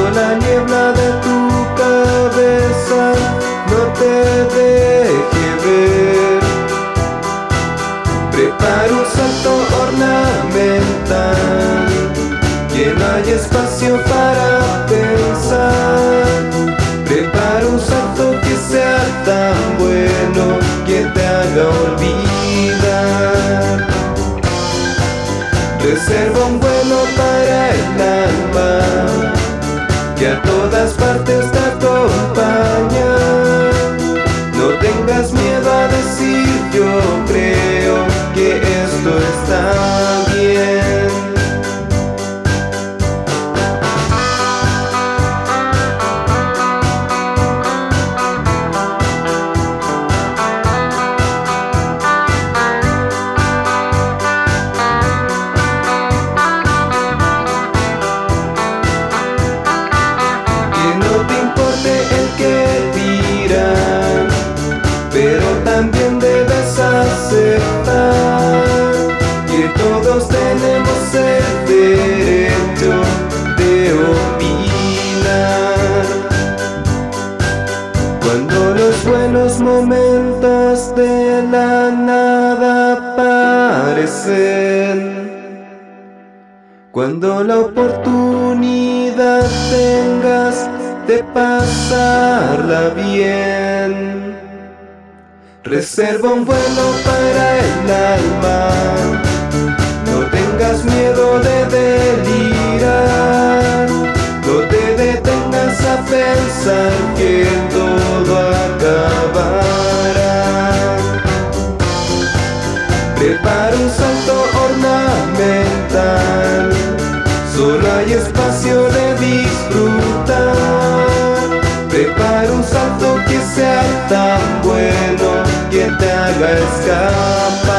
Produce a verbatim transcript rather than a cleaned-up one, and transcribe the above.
la niebla de tu cabeza no te deje ver. Prepara un salto ornamental, que no hay espacio para pensar. Prepara un salto que sea tan bueno que te haga olvidar. Reserva un vuelo para el alma, que a todas partes te acompaña. No tengas miedo a decir yo creo que esto está bien. Pero también debes aceptar que todos tenemos el derecho de opinar. Cuando los buenos momentos de la nada aparecen, cuando la oportunidad tengas de pasarla bien, reserva un vuelo para el alma. No tengas miedo de delirar, no te detengas a pensar que todo acabará. Prepara un salto ornamental, solo hay espacio de disfrutar. Prepara un salto que sea tan bueno que te haga escapar.